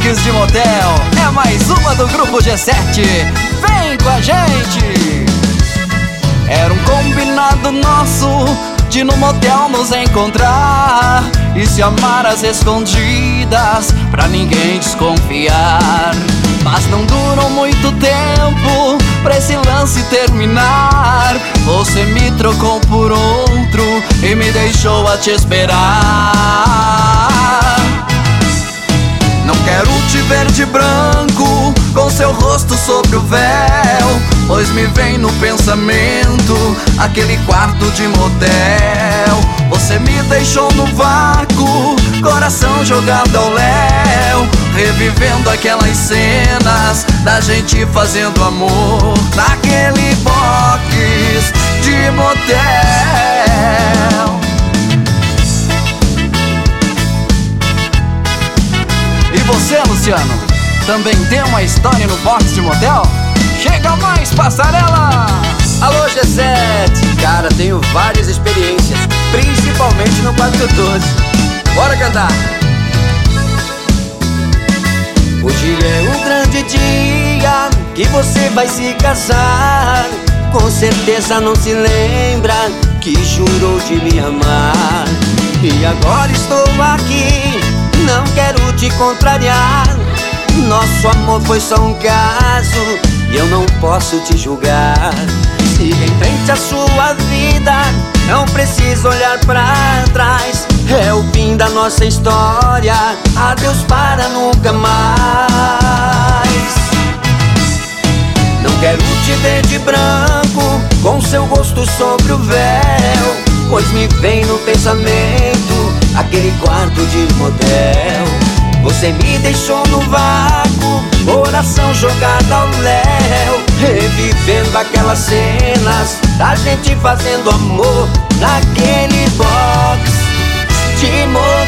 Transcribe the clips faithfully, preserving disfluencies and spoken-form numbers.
box de motel. É mais uma do Grupo G sete. Vem com a gente! Era um combinado nosso de no motel nos encontrar e se amar às escondidas pra ninguém desconfiar. Mas não durou muito tempo pra esse lance terminar. Você me trocou por outro e me deixou a te esperar. Não quero te ver de branco, com seu rosto sobre o véu, pois me vem no pensamento aquele quarto de motel. Você me deixou no vácuo, coração jogado ao léu, revivendo aquelas cenas da gente fazendo amor naquele box de motel. E você, Luciano, também tem uma história no box de motel? Chega mais, passarela! Alô, G sete! Cara, tenho várias experiências, principalmente no quatro doze. Bora cantar! Hoje é um grande dia que você vai se casar. Com certeza não se lembra que jurou de me amar. E agora estou aqui, não quero te contrariar. Nosso amor foi só um caso e eu não posso te julgar. Siga em frente a sua vida, não precisa olhar pra trás. É o fim da nossa história, adeus para nunca mais. Não quero te ver de branco, com seu rosto sobre o véu, pois me vem no pensamento aquele quarto de motel. Você me deixou no vácuo, coração jogado ao léu, revivendo aquelas cenas da gente fazendo amor naquele box de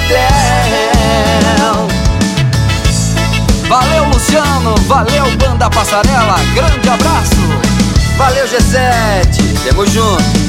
motel. Valeu, Luciano, valeu, Banda Passarela, grande abraço. Valeu, G sete, tamo junto.